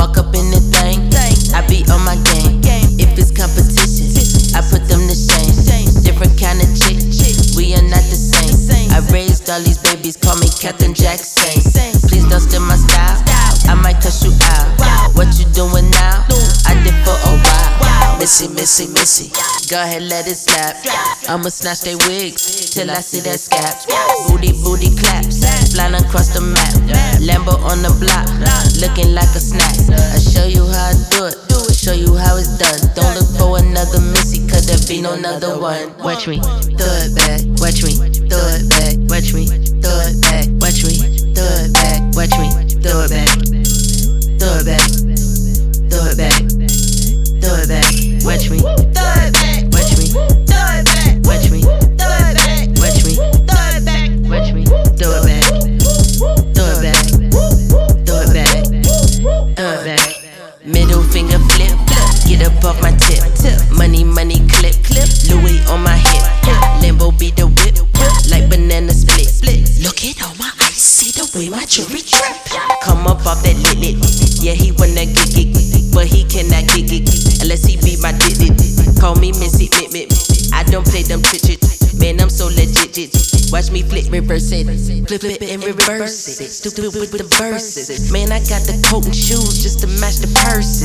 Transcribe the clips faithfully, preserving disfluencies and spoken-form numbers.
walk up in the thing, I be on my game. If it's competition, I put them to shame. Different kind of chick, we are not the same. I raised all these babies, call me Captain Jackson. Please don't steal my style, I might cuss you out. What you doing now? I did for a while. Missy, Missy, Missy, go ahead, let it slap. I'ma snatch they wigs till I see that scabs. Booty, booty claps, flying across the map. Lambo on the block, looking like a snack. I show you how I do it, show you how it's done. Don't look for another Missy, cause there be no another one. Watch me, throw it back, watch me, throw it back, watch me, throw it back, watch me, throw it back, watch me, throw it back, throw it back, throw it back, throw it back, watch me, throw it back, watch me, throw it back, watch me, throw it back, watch me, throw it back, watch me, throw it back, throw it back, throw it back, throw it back. Middle finger flip, get up off my tip. Money, money clip, clip. Louis on my hip. Lambo beat the whip, like banana split. Look at all my eyes, see the way my jewelry drip. Come up off that lit lit. Yeah, he wanna get it, but he cannot get it unless he be my dit dit. Call me Missy, mit mit. I don't play them chit. Man, I'm so legit. Watch me flip, reverse it, flip it and reverse it. Stupid with the verses. Man, I got the coat and shoes just to match the purses.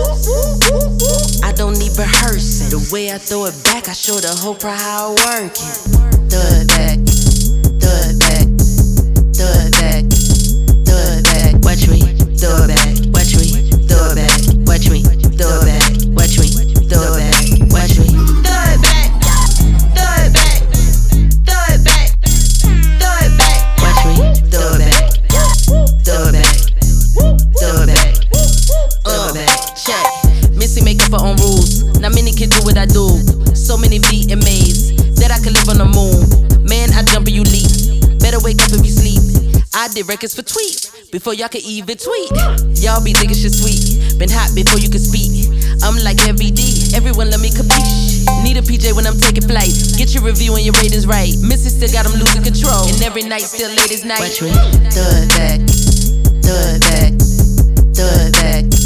I don't need rehearsing. The way I throw it back, I show the whole crowd how I work it. Throw it back, throw it back, throw it back, throw it back. Watch me, throw it back, watch me, throw it back, watch me, throw it back, watch me, throw it back, watch me, throw it back, throw it back, throw it back, throw it back, watch me, throw it back, throw it back, throw it back, throw it back. Check. Missy make up her own rules. Not many can do what I do. So many V M As that I could live on the moon. Man, I jump and you leap. Better wake up if you sleep. I did records for tweet before y'all could even tweet. Y'all be thinking shit sweet. Been hot before you could speak. I'm like every D, everyone let me capiche. Need a P J when I'm taking flight. Get your review and your ratings right. Missy still got them losing control. And every night still late as night. Watch me, throw it back, throw it back, throw it back.